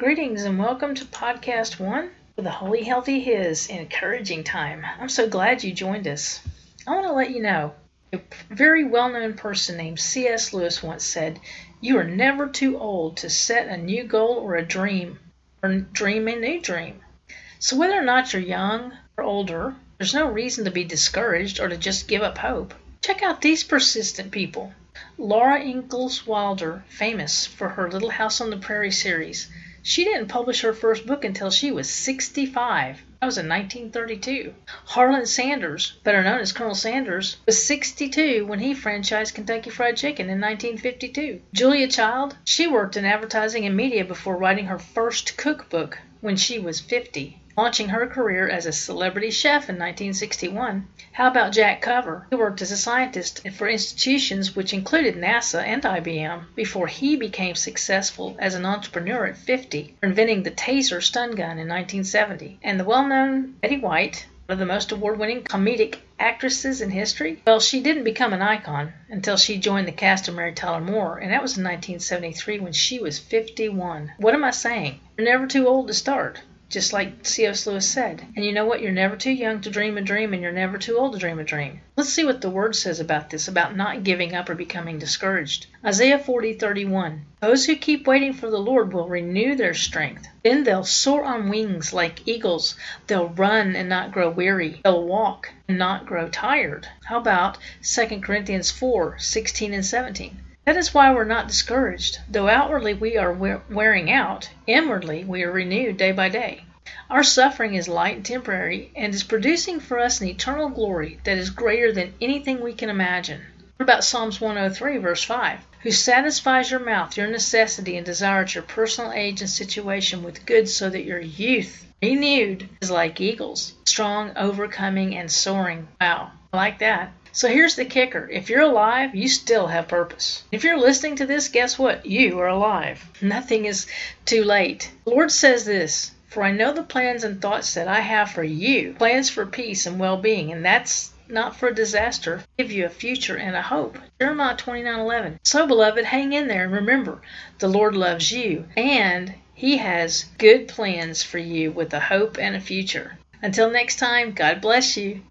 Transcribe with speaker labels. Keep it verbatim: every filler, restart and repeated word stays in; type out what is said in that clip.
Speaker 1: Greetings and welcome to Podcast one for the Holy Healthy His Encouraging Time. I'm so glad you joined us. I want to let you know, a very well-known person named C S Lewis once said, "You are never too old to set a new goal or a dream, or dream a new dream." So whether or not you're young or older, there's no reason to be discouraged or to just give up hope. Check out these persistent people. Laura Ingalls Wilder, famous for her Little House on the Prairie series. She didn't publish her first book until she was sixty-five. That was in nineteen thirty-two. Harlan Sanders, better known as Colonel Sanders, was sixty-two when he franchised Kentucky Fried Chicken in nineteen fifty-two. Julia Child, she worked in advertising and media before writing her first cookbook when she was fifty, launching her career as a celebrity chef in nineteen sixty-one. How about Jack Cover? He worked as a scientist for institutions which included NASA and I B M before he became successful as an entrepreneur at fifty, inventing the Taser stun gun in nineteen seventy. And the well-known Betty White, one of the most award-winning comedic actresses in history, well, she didn't become an icon until she joined the cast of Mary Tyler Moore, and that was in nineteen seventy-three when she was fifty-one. What am I saying? You're never too old to start. Just like C S Lewis said. And you know what? You're never too young to dream a dream, and you're never too old to dream a dream. Let's see what the Word says about this, about not giving up or becoming discouraged. Isaiah forty thirty-one. Those who keep waiting for the Lord will renew their strength. Then they'll soar on wings like eagles. They'll run and not grow weary. They'll walk and not grow tired. How about Second Corinthians four sixteen and seventeen? That is why we're not discouraged. Though outwardly we are wearing out, inwardly we are renewed day by day. Our suffering is light and temporary, and is producing for us an eternal glory that is greater than anything we can imagine. What about Psalms one oh three, verse five? Who satisfies your mouth, your necessity, and desire at your personal age and situation with good, so that your youth, renewed, is like eagles, strong, overcoming, and soaring. Wow, I like that. So here's the kicker. If you're alive, you still have purpose. If you're listening to this, guess what? You are alive. Nothing is too late. The Lord says this, "For I know the plans and thoughts that I have for you, plans for peace and well-being, and that's not for disaster, give you a future and a hope." Jeremiah twenty-nine eleven. So, beloved, hang in there and remember, the Lord loves you, and He has good plans for you with a hope and a future. Until next time, God bless you.